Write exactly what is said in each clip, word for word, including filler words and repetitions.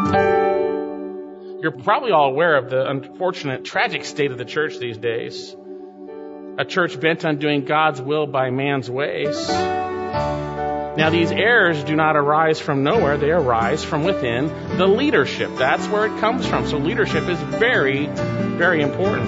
You're probably all aware of the unfortunate, tragic state of the church these days. A church bent on doing God's will by man's ways. Now, these errors do not arise from nowhere. They arise from within the leadership. That's where it comes from. So leadership is very, very important.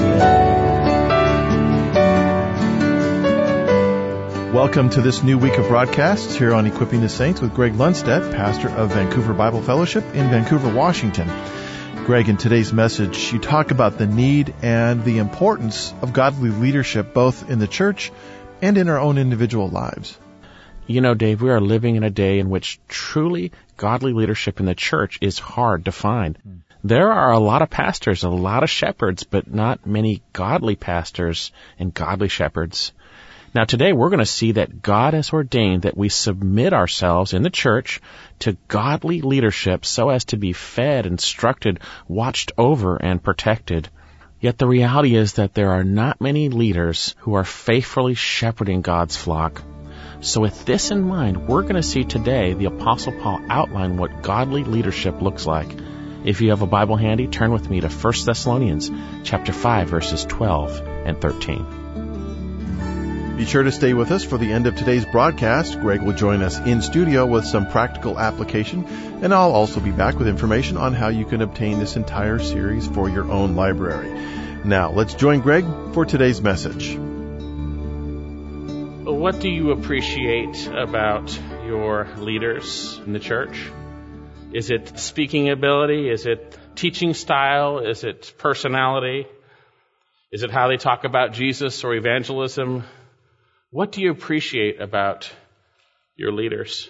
Welcome to this new week of broadcasts here on Equipping the Saints with Greg Lundstedt, pastor of Vancouver Bible Fellowship in Vancouver, Washington. Greg, in today's message, you talk about the need and the importance of godly leadership both in the church and in our own individual lives. You know, Dave, we are living in a day in which truly godly leadership in the church is hard to find. Mm. There are a lot of pastors, a lot of shepherds, but not many godly pastors and godly shepherds. Now, today we're going to see that God has ordained that we submit ourselves in the church to godly leadership so as to be fed, instructed, watched over, and protected. Yet the reality is that there are not many leaders who are faithfully shepherding God's flock. So with this in mind, we're going to see today the Apostle Paul outline what godly leadership looks like. If you have a Bible handy, turn with me to First Thessalonians chapter five, verses twelve and thirteen. Be sure to stay with us for the end of today's broadcast. Greg will join us in studio with some practical application, and I'll also be back with information on how you can obtain this entire series for your own library. Now, let's join Greg for today's message. What do you appreciate about your leaders in the church? Is it speaking ability? Is it teaching style? Is it personality? Is it how they talk about Jesus or evangelism? What do you appreciate about your leaders?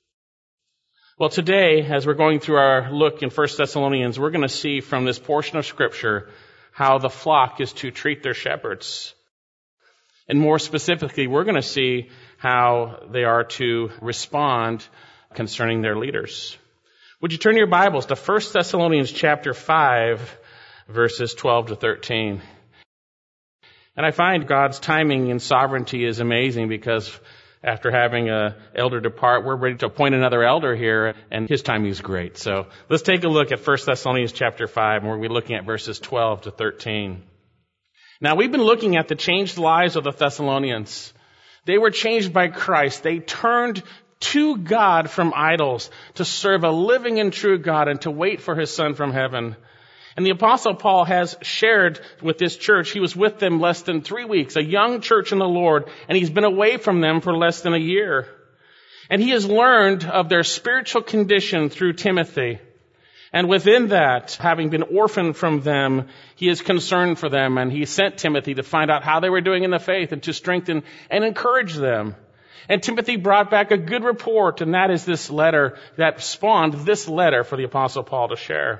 Well, today, as we're going through our look in First Thessalonians, we're going to see from this portion of Scripture how the flock is to treat their shepherds. And more specifically, we're going to see how they are to respond concerning their leaders. Would you turn your Bibles to First Thessalonians chapter five, verses twelve to thirteen? And I find God's timing and sovereignty is amazing because after having an elder depart, we're ready to appoint another elder here, and his timing is great. So let's take a look at First Thessalonians chapter five, and we're going to be looking at verses twelve to thirteen. Now, we've been looking at the changed lives of the Thessalonians. They were changed by Christ. They turned to God from idols to serve a living and true God and to wait for his Son from heaven. And the Apostle Paul has shared with this church. He was with them less than three weeks, a young church in the Lord, and he's been away from them for less than a year. And he has learned of their spiritual condition through Timothy. And within that, having been orphaned from them, he is concerned for them, and he sent Timothy to find out how they were doing in the faith and to strengthen and encourage them. And Timothy brought back a good report, and that is this letter that spawned this letter for the Apostle Paul to share.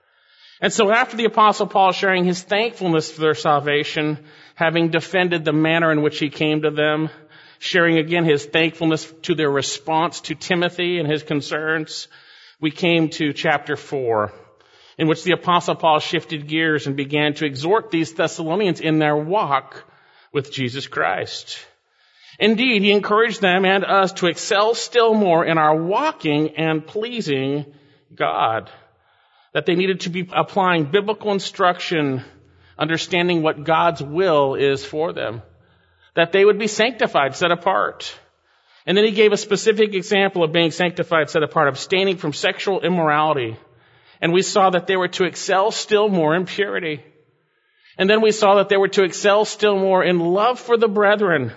And so after the Apostle Paul sharing his thankfulness for their salvation, having defended the manner in which he came to them, sharing again his thankfulness to their response to Timothy and his concerns, we came to chapter four, in which the Apostle Paul shifted gears and began to exhort these Thessalonians in their walk with Jesus Christ. Indeed, he encouraged them and us to excel still more in our walking and pleasing God. That they needed to be applying biblical instruction, understanding what God's will is for them. That they would be sanctified, set apart. And then he gave a specific example of being sanctified, set apart, abstaining from sexual immorality. And we saw that they were to excel still more in purity. And then we saw that they were to excel still more in love for the brethren.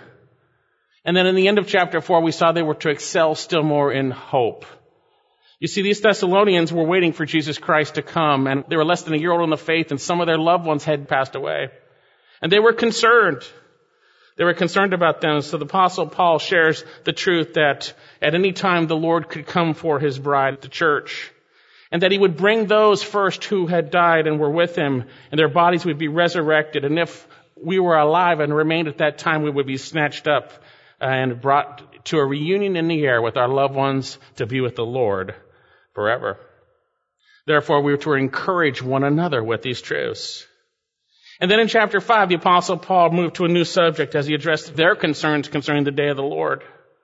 And then in the end of chapter four, we saw they were to excel still more in hope. You see, these Thessalonians were waiting for Jesus Christ to come, and they were less than a year old in the faith, and some of their loved ones had passed away. And they were concerned. They were concerned about them. So the Apostle Paul shares the truth that at any time the Lord could come for his bride, the church, and that he would bring those first who had died and were with him, and their bodies would be resurrected. And if we were alive and remained at that time, we would be snatched up and brought to a reunion in the air with our loved ones to be with the Lord forever. Therefore, we were to encourage one another with these truths. And then in chapter five, the Apostle Paul moved to a new subject as he addressed their concerns concerning the day of the Lord.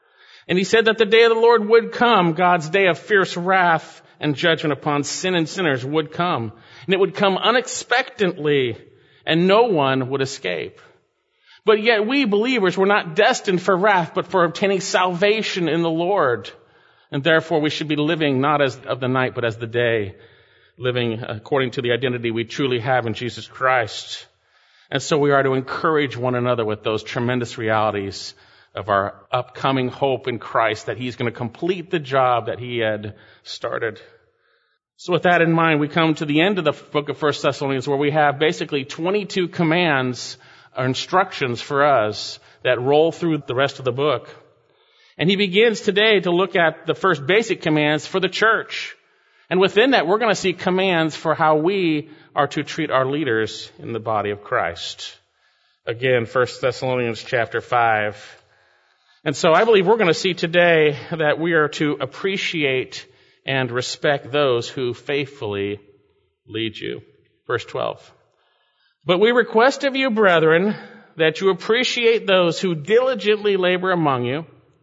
And he said that the day of the Lord would come, God's day of fierce wrath and judgment upon sin and sinners would come. And it would come unexpectedly, and no one would escape. But yet we believers were not destined for wrath, but for obtaining salvation in the Lord. And therefore we should be living not as of the night, but as the day, living according to the identity we truly have in Jesus Christ. And so we are to encourage one another with those tremendous realities of our upcoming hope in Christ, that he's going to complete the job that he had started. So with that in mind, we come to the end of the book of First Thessalonians, where we have basically twenty-two commands or instructions for us that roll through the rest of the book. And he begins today to look at the first basic commands for the church. And within that, we're going to see commands for how we are to treat our leaders in the body of Christ. Again, First Thessalonians chapter five. And so I believe we're going to see today that we are to appreciate and respect those who faithfully lead you. Verse twelve. But we request of you, brethren, that you appreciate those who diligently labor among you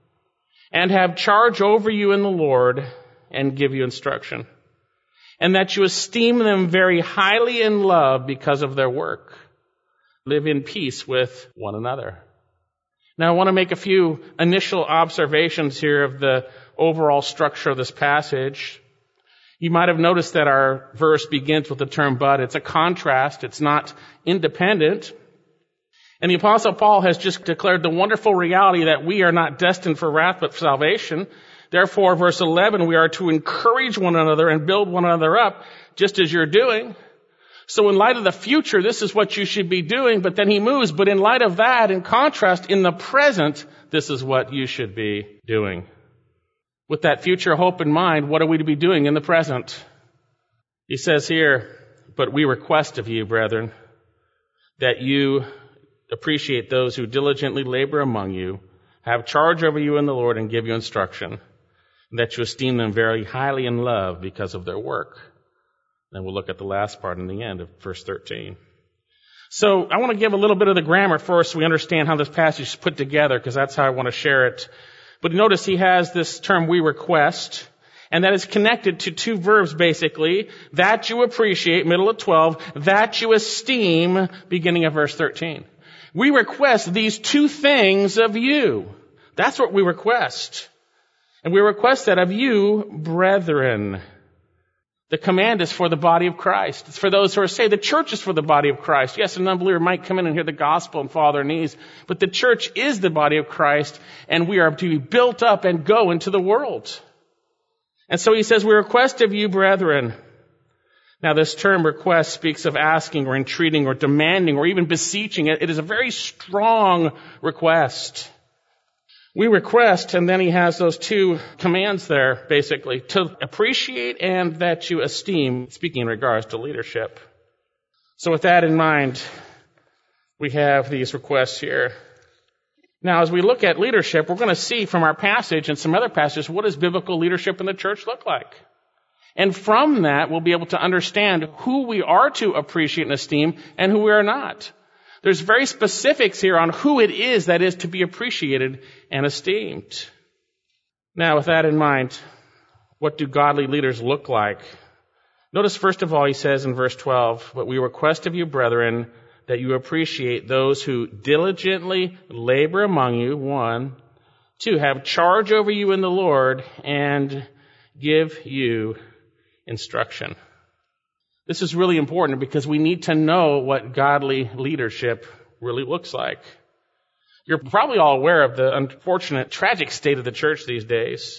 and have charge over you in the Lord and give you instruction, and that you esteem them very highly in love because of their work. Live in peace with one another. Now, I want to make a few initial observations here of the overall structure of this passage. You might have noticed that our verse begins with the term but. It's a contrast. It's not independent. And the Apostle Paul has just declared the wonderful reality that we are not destined for wrath but for salvation. Therefore, verse eleven, we are to encourage one another and build one another up, just as you're doing. So in light of the future, this is what you should be doing. But then he moves. But in light of that, in contrast, in the present, this is what you should be doing. With that future hope in mind, what are we to be doing in the present? He says here, but we request of you, brethren, that you appreciate those who diligently labor among you, have charge over you in the Lord, and give you instruction, and that you esteem them very highly in love because of their work. Then we'll look at the last part in the end of verse thirteen. So I want to give a little bit of the grammar first so we understand how this passage is put together, because that's how I want to share it. But notice he has this term, we request, and that is connected to two verbs basically, that you appreciate, middle of twelve, that you esteem, beginning of verse thirteen. We request these two things of you. That's what we request. And we request that of you, brethren. The command is for the body of Christ. It's for those who are saved. The church is for the body of Christ. Yes, an unbeliever might come in and hear the gospel and fall on their knees, but the church is the body of Christ, and we are to be built up and go into the world. And so he says, we request of you, brethren. Now, this term request speaks of asking or entreating or demanding or even beseeching. It is a very strong request. We request, and then he has those two commands there, basically, to appreciate and that you esteem, speaking in regards to leadership. So with that in mind, we have these requests here. Now, as we look at leadership, we're going to see from our passage and some other passages, what does biblical leadership in the church look like? And from that, we'll be able to understand who we are to appreciate and esteem and who we are not. There's very specifics here on who it is that is to be appreciated and esteemed. Now, with that in mind, what do godly leaders look like? Notice, first of all, he says in verse twelve, but we request of you, brethren, that you appreciate those who diligently labor among you, one. Two, have charge over you in the Lord and give you instruction. This is really important because we need to know what godly leadership really looks like. You're probably all aware of the unfortunate, tragic state of the church these days.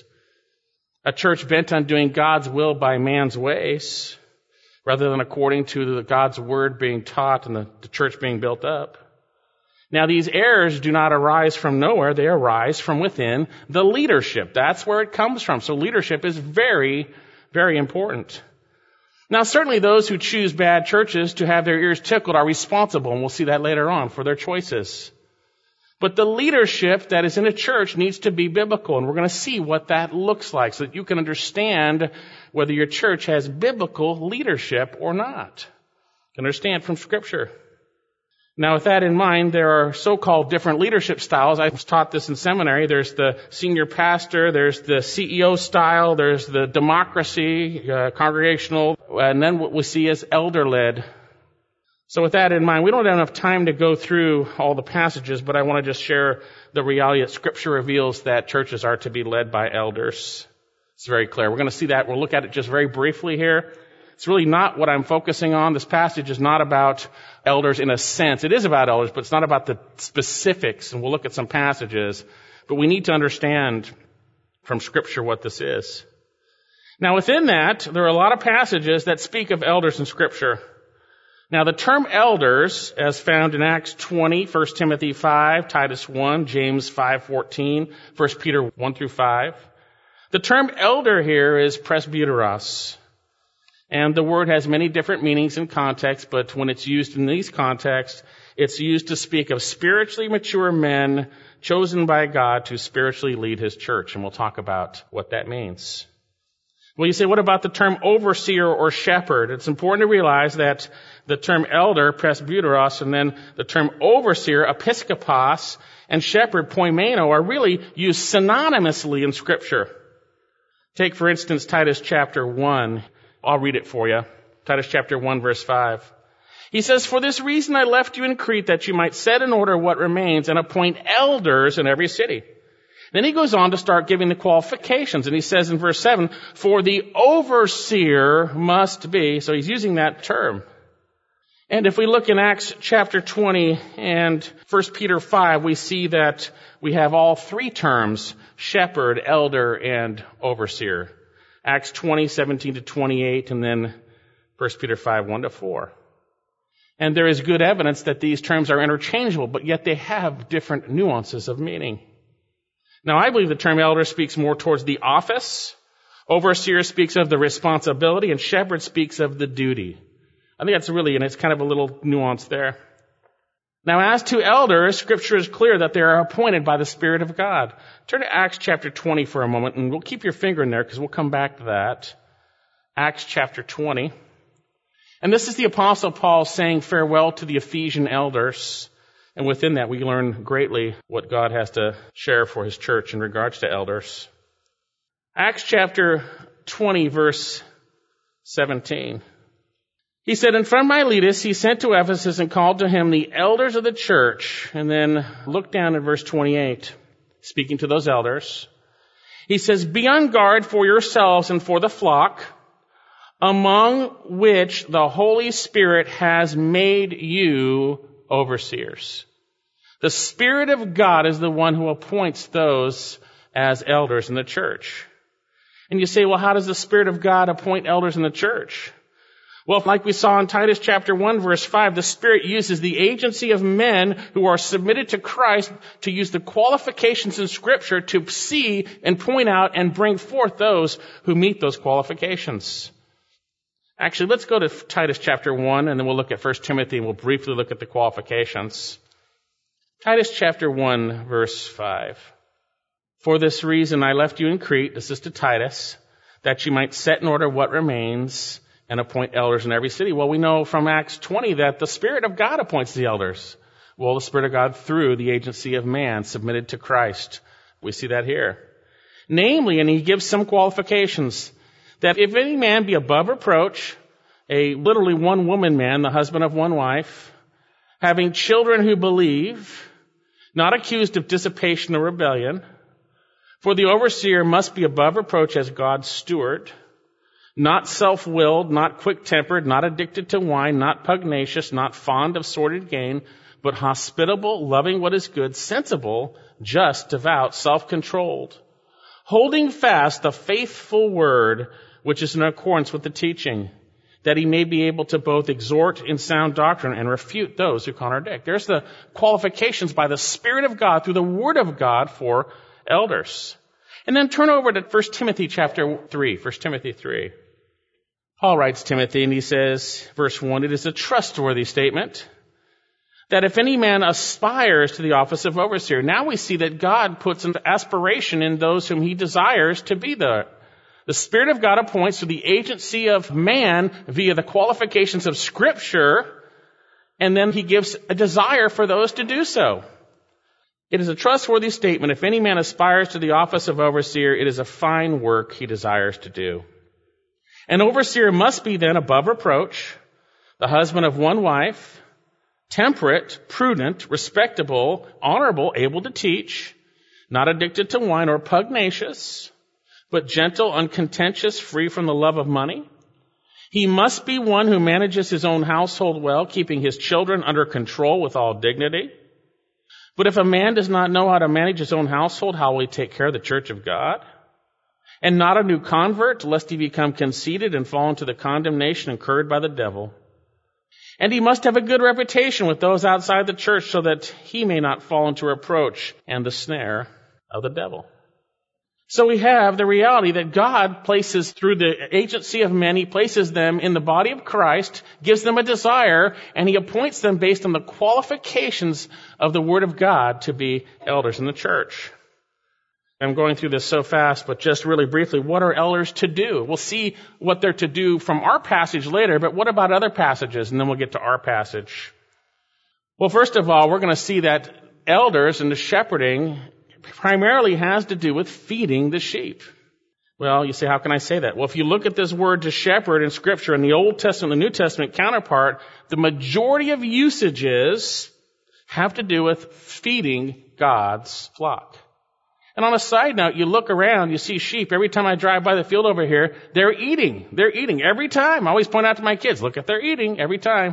A church bent on doing God's will by man's ways, rather than according to the God's word being taught and the, the church being built up. Now, these errors do not arise from nowhere. They arise from within the leadership. That's where it comes from. So leadership is very, very important. Now, certainly those who choose bad churches to have their ears tickled are responsible, and we'll see that later on, for their choices. But the leadership that is in a church needs to be biblical, and we're going to see what that looks like so that you can understand whether your church has biblical leadership or not. You can understand from Scripture. Now, with that in mind, there are so-called different leadership styles. I was taught this in seminary. There's the senior pastor, there's the C E O style, there's the democracy, uh, congregational, and then what we see is elder-led. So with that in mind, we don't have enough time to go through all the passages, but I want to just share the reality that Scripture reveals that churches are to be led by elders. It's very clear. We're going to see that. We'll look at it just very briefly here. It's really not what I'm focusing on. This passage is not about elders in a sense. It is about elders, but it's not about the specifics, and we'll look at some passages. But we need to understand from Scripture what this is. Now, within that, there are a lot of passages that speak of elders in Scripture. Now, the term elders, as found in Acts twenty, First Timothy five, Titus one, James five fourteen, First Peter one through five. The term elder here is presbyteros. And the word has many different meanings and contexts, but when it's used in these contexts, it's used to speak of spiritually mature men chosen by God to spiritually lead His church. And we'll talk about what that means. Well, you say, what about the term overseer or shepherd? It's important to realize that the term elder, presbyteros, and then the term overseer, episkopos, and shepherd, poimeno, are really used synonymously in Scripture. Take, for instance, Titus chapter one. I'll read it for you. Titus chapter one, verse five. He says, "For this reason I left you in Crete, that you might set in order what remains and appoint elders in every city." Then he goes on to start giving the qualifications. And he says in verse seven, "For the overseer must be," so he's using that term. And if we look in Acts chapter twenty and First Peter five, we see that we have all three terms, shepherd, elder, and overseer. Acts twenty, seventeen to twenty-eight, and then First Peter five, one to four. And there is good evidence that these terms are interchangeable, but yet they have different nuances of meaning. Now, I believe the term elder speaks more towards the office. Overseer speaks of the responsibility, and shepherd speaks of the duty. I think that's really, and it's kind of a little nuance there. Now, as to elders, Scripture is clear that they are appointed by the Spirit of God. Turn to Acts chapter twenty for a moment, and we'll keep your finger in there because we'll come back to that. Acts chapter twenty. And this is the Apostle Paul saying farewell to the Ephesian elders. And within that, we learn greatly what God has to share for His church in regards to elders. Acts chapter twenty, verse seventeen. He said, "And from Miletus he sent to Ephesus and called to him the elders of the church." And then look down at verse twenty-eight, speaking to those elders. He says, "Be on guard for yourselves and for the flock, among which the Holy Spirit has made you overseers." The Spirit of God is the one who appoints those as elders in the church. And you say, well, how does the Spirit of God appoint elders in the church? Well, like we saw in Titus chapter one, verse five, the Spirit uses the agency of men who are submitted to Christ to use the qualifications in Scripture to see and point out and bring forth those who meet those qualifications. Actually, let's go to Titus chapter one, and then we'll look at First Timothy, and we'll briefly look at the qualifications. Titus chapter one, verse five. "For this reason I left you in Crete," this is to Titus, "that you might set in order what remains and appoint elders in every city." Well, we know from Acts twenty that the Spirit of God appoints the elders. Well, the Spirit of God through the agency of man submitted to Christ. We see that here. Namely, and he gives some qualifications, that if any man be above reproach, a literally one woman man, the husband of one wife, having children who believe, not accused of dissipation or rebellion, for the overseer must be above reproach as God's steward, not self-willed, not quick-tempered, not addicted to wine, not pugnacious, not fond of sordid gain, but hospitable, loving what is good, sensible, just, devout, self-controlled, holding fast the faithful word which is in accordance with the teaching, that he may be able to both exhort in sound doctrine and refute those who contradict. There's the qualifications by the Spirit of God through the Word of God for elders. And then turn over to First Timothy chapter three, First Timothy three. Paul writes Timothy, and he says, verse one, "It is a trustworthy statement that if any man aspires to the office of overseer." Now we see that God puts an aspiration in those whom He desires to be there. The Spirit of God appoints through the agency of man via the qualifications of Scripture And then he gives a desire for those to do so. It is a trustworthy statement. If any man aspires to the office of overseer, it is a fine work he desires to do. An overseer must be then above reproach, the husband of one wife, temperate, prudent, respectable, honorable, able to teach, not addicted to wine or pugnacious, but gentle, uncontentious, free from the love of money. He must be one who manages his own household well, keeping his children under control with all dignity. But if a man does not know how to manage his own household, how will he take care of the church of God? And not a new convert, lest he become conceited and fall into the condemnation incurred by the devil. And he must have a good reputation with those outside the church, so that he may not fall into reproach and the snare of the devil. So we have the reality that God places, through the agency of men, he places them in the body of Christ, gives them a desire, and he appoints them based on the qualifications of the Word of God to be elders in the church. I'm going through this so fast, but just really briefly, what are elders to do? We'll see what they're to do from our passage later, but what about other passages? And then we'll get to our passage. Well, first of all, we're going to see that elders and the shepherding primarily has to do with feeding the sheep. Well, you say, how can I say that? Well, if you look at this word to shepherd in Scripture, in the Old Testament and the New Testament counterpart, the majority of usages have to do with feeding God's flock. And on a side note, you look around, you see sheep. Every time I drive by the field over here, they're eating. They're eating every time. I always point out to my kids, look at they're eating every time.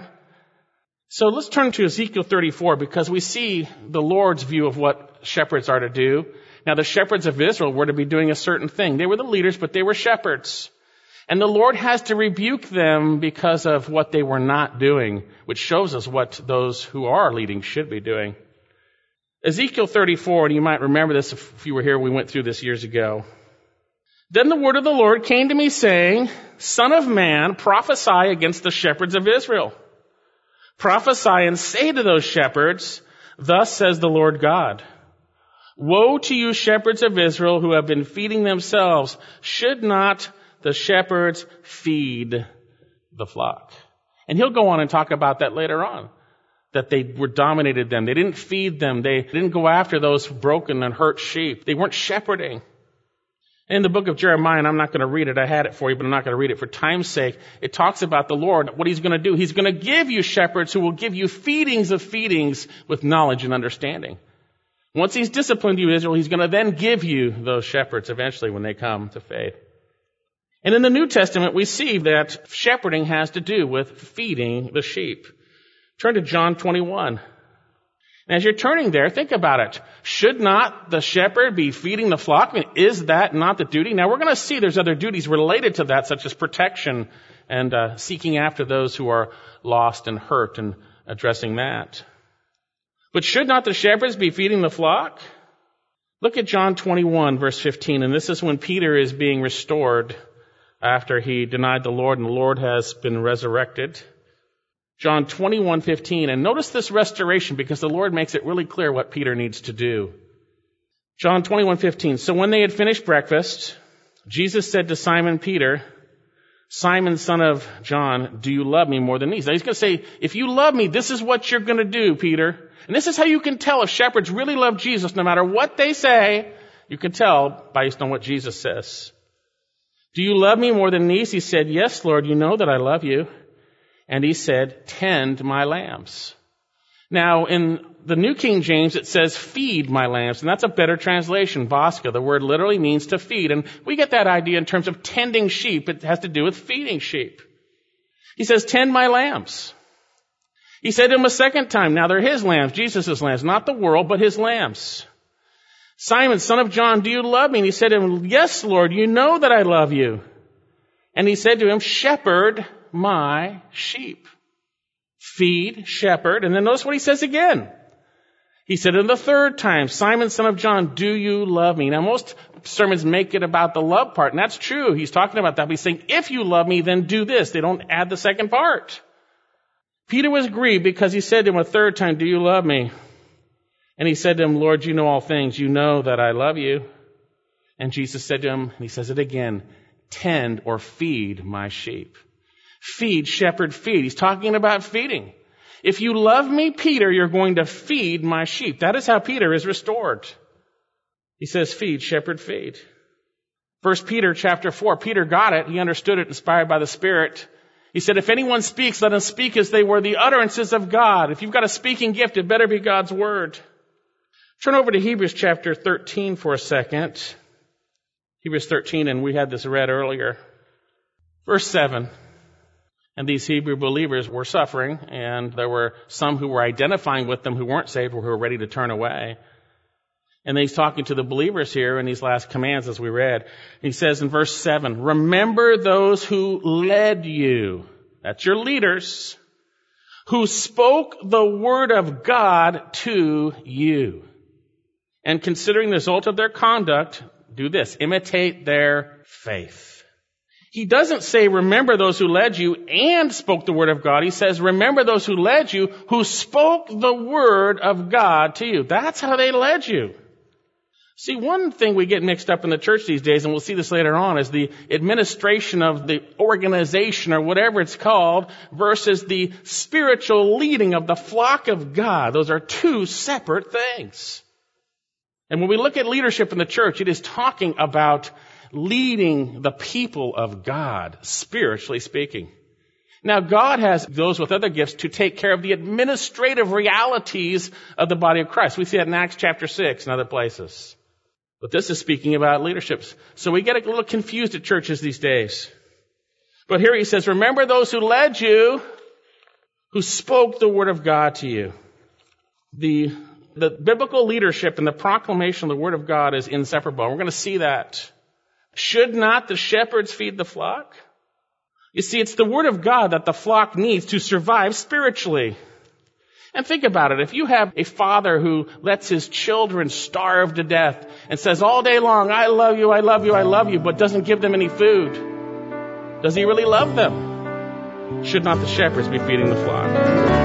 So let's turn to Ezekiel thirty-four, because we see the Lord's view of what shepherds are to do. Now, the shepherds of Israel were to be doing a certain thing. They were the leaders, but they were shepherds. And the Lord has to rebuke them because of what they were not doing, which shows us what those who are leading should be doing. Ezekiel thirty-four, and you might remember this if you were here, we went through this years ago. Then the word of the Lord came to me saying, Son of man, prophesy against the shepherds of Israel. Prophesy and say to those shepherds, thus says the Lord God, woe to you shepherds of Israel who have been feeding themselves. Should not the shepherds feed the flock? And he'll go on and talk about that later on, that they were dominated them. They didn't feed them. They didn't go after those broken and hurt sheep. They weren't shepherding. In the book of Jeremiah, and I'm not going to read it, I had it for you, but I'm not going to read it for time's sake. It talks about the Lord, what he's going to do. He's going to give you shepherds who will give you feedings of feedings with knowledge and understanding. Once he's disciplined you, Israel, he's going to then give you those shepherds eventually when they come to faith. And in the New Testament, we see that shepherding has to do with feeding the sheep. Turn to John twenty-one. And as you're turning there, think about it. Should not the shepherd be feeding the flock? I mean, is that not the duty? Now, we're going to see there's other duties related to that, such as protection and uh, seeking after those who are lost and hurt and addressing that. But should not the shepherds be feeding the flock? Look at John twenty-one, verse fifteen, and this is when Peter is being restored after he denied the Lord and the Lord has been resurrected. John twenty-one fifteen, and notice this restoration because the Lord makes it really clear what Peter needs to do. John twenty-one fifteen, so when they had finished breakfast, Jesus said to Simon Peter, Simon, son of John, do you love me more than these? Now he's going to say, if you love me, this is what you're going to do, Peter. And this is how you can tell if shepherds really love Jesus. No matter what they say, you can tell based on what Jesus says. Do you love me more than these? He said, yes, Lord, you know that I love you. And he said, tend my lambs. Now, in the New King James, it says, feed my lambs. And that's a better translation, Bosca. The word literally means to feed. And we get that idea in terms of tending sheep. It has to do with feeding sheep. He says, tend my lambs. He said to him a second time, now they're his lambs, Jesus' lambs, not the world, but his lambs. Simon, son of John, do you love me? And he said to him, yes, Lord, you know that I love you. And he said to him, shepherd my sheep. Feed, shepherd. And then notice what he says again. He said in the third time, Simon, son of John, do you love me? Now, most sermons make it about the love part, and that's true. He's talking about that. But he's saying, if you love me, then do this. They don't add the second part. Peter was grieved because he said to him a third time, do you love me? And he said to him, Lord, you know all things. You know that I love you. And Jesus said to him, and he says it again, tend or feed my sheep. Feed, shepherd, feed. He's talking about feeding. If you love me, Peter, you're going to feed my sheep. That is how Peter is restored. He says, feed, shepherd, feed. First Peter chapter four, Peter got it. He understood it, inspired by the Spirit. He said, if anyone speaks, let him speak as they were the utterances of God. If you've got a speaking gift, it better be God's word. Turn over to Hebrews chapter thirteen for a second. Hebrews thirteen, and we had this read earlier. Verse seven. And these Hebrew believers were suffering, and there were some who were identifying with them who weren't saved or who were ready to turn away. And he's talking to the believers here in these last commands as we read. He says in verse seven, remember those who led you, that's your leaders, who spoke the word of God to you. And considering the result of their conduct, do this, imitate their faith. He doesn't say, remember those who led you and spoke the word of God. He says, remember those who led you, who spoke the word of God to you. That's how they led you. See, one thing we get mixed up in the church these days, and we'll see this later on, is the administration of the organization or whatever it's called versus the spiritual leading of the flock of God. Those are two separate things. And when we look at leadership in the church, it is talking about leading the people of God, spiritually speaking. Now, God has those with other gifts to take care of the administrative realities of the body of Christ. We see that in Acts chapter six and other places. But this is speaking about leadership. So we get a little confused at churches these days. But here he says, remember those who led you, who spoke the word of God to you. The, the biblical leadership and the proclamation of the word of God is inseparable. We're going to see that. Should not the shepherds feed the flock? You see, it's the word of God that the flock needs to survive spiritually. And think about it. If you have a father who lets his children starve to death and says all day long, I love you, I love you, I love you, but doesn't give them any food, does he really love them? Should not the shepherds be feeding the flock?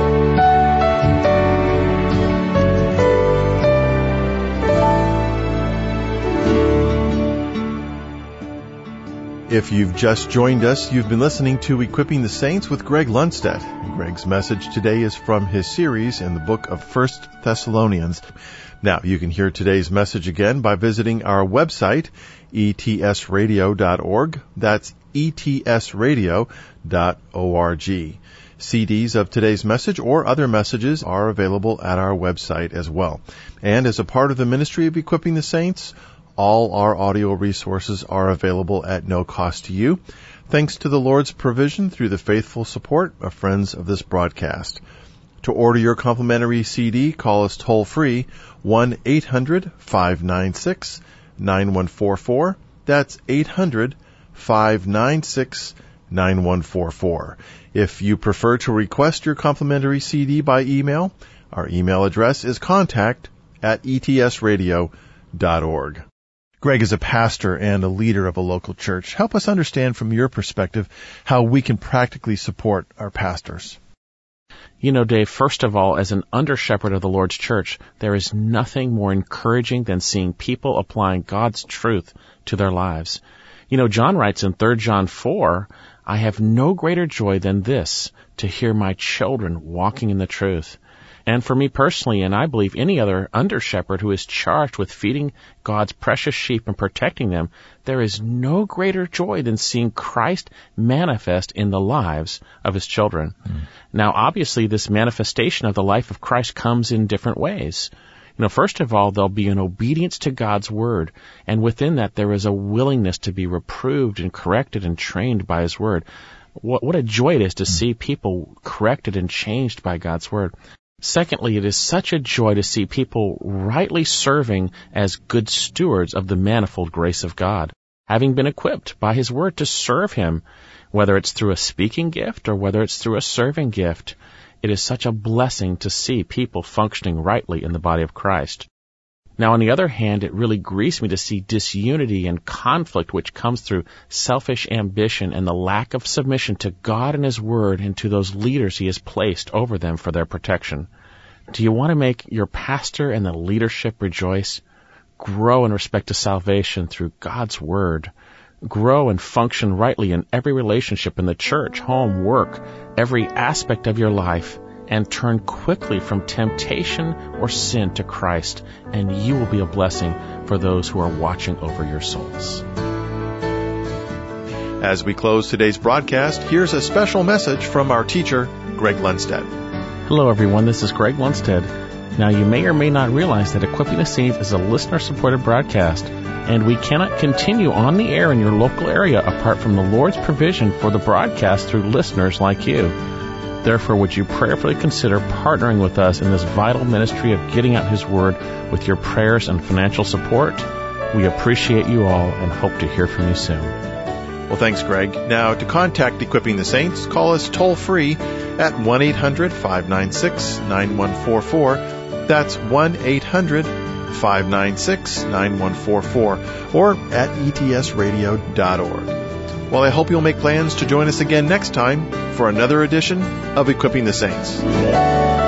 If you've just joined us, you've been listening to Equipping the Saints with Greg Lundstedt. Greg's message today is from his series in the book of First Thessalonians. Now, you can hear today's message again by visiting our website, e t s radio dot org. That's e t s radio dot org. C Ds of today's message or other messages are available at our website as well. And as a part of the ministry of Equipping the Saints, all our audio resources are available at no cost to you, thanks to the Lord's provision through the faithful support of friends of this broadcast. To order your complimentary C D, call us toll-free, one eight hundred five nine six nine one four four. That's eight hundred five nine six nine one four four. If you prefer to request your complimentary C D by email, our email address is contact at e t s radio dot org. Greg is a pastor and a leader of a local church. Help us understand from your perspective how we can practically support our pastors. You know, Dave, first of all, as an under-shepherd of the Lord's church, there is nothing more encouraging than seeing people applying God's truth to their lives. You know, John writes in Third John four, I have no greater joy than this, to hear my children walking in the truth. And for me personally, and I believe any other under-shepherd who is charged with feeding God's precious sheep and protecting them, there is no greater joy than seeing Christ manifest in the lives of his children. Mm. Now, obviously, this manifestation of the life of Christ comes in different ways. You know, first of all, there'll be an obedience to God's word, and within that there is a willingness to be reproved and corrected and trained by his word. What, what a joy it is to see people corrected and changed by God's word. Secondly, it is such a joy to see people rightly serving as good stewards of the manifold grace of God, having been equipped by his word to serve him, whether it's through a speaking gift or whether it's through a serving gift. It is such a blessing to see people functioning rightly in the body of Christ. Now, on the other hand, it really grieves me to see disunity and conflict which comes through selfish ambition and the lack of submission to God and his word and to those leaders he has placed over them for their protection. Do you want to make your pastor and the leadership rejoice? Grow in respect to salvation through God's word. Grow and function rightly in every relationship in the church, home, work, every aspect of your life and turn quickly from temptation or sin to Christ, and you will be a blessing for those who are watching over your souls. As we close today's broadcast, here's a special message from our teacher, Greg Lundstedt. Hello, everyone. This is Greg Lundstedt. Now, you may or may not realize that Equipping the Saints is a listener-supported broadcast, and we cannot continue on the air in your local area apart from the Lord's provision for the broadcast through listeners like you. Therefore, would you prayerfully consider partnering with us in this vital ministry of getting out His Word with your prayers and financial support? We appreciate you all and hope to hear from you soon. Well, thanks, Greg. Now, to contact Equipping the Saints, call us toll-free at one eight hundred five nine six nine one four four. That's one eight hundred five nine six nine one four four, or at e t s radio dot org. Well, I hope you'll make plans to join us again next time for another edition of Equipping the Saints.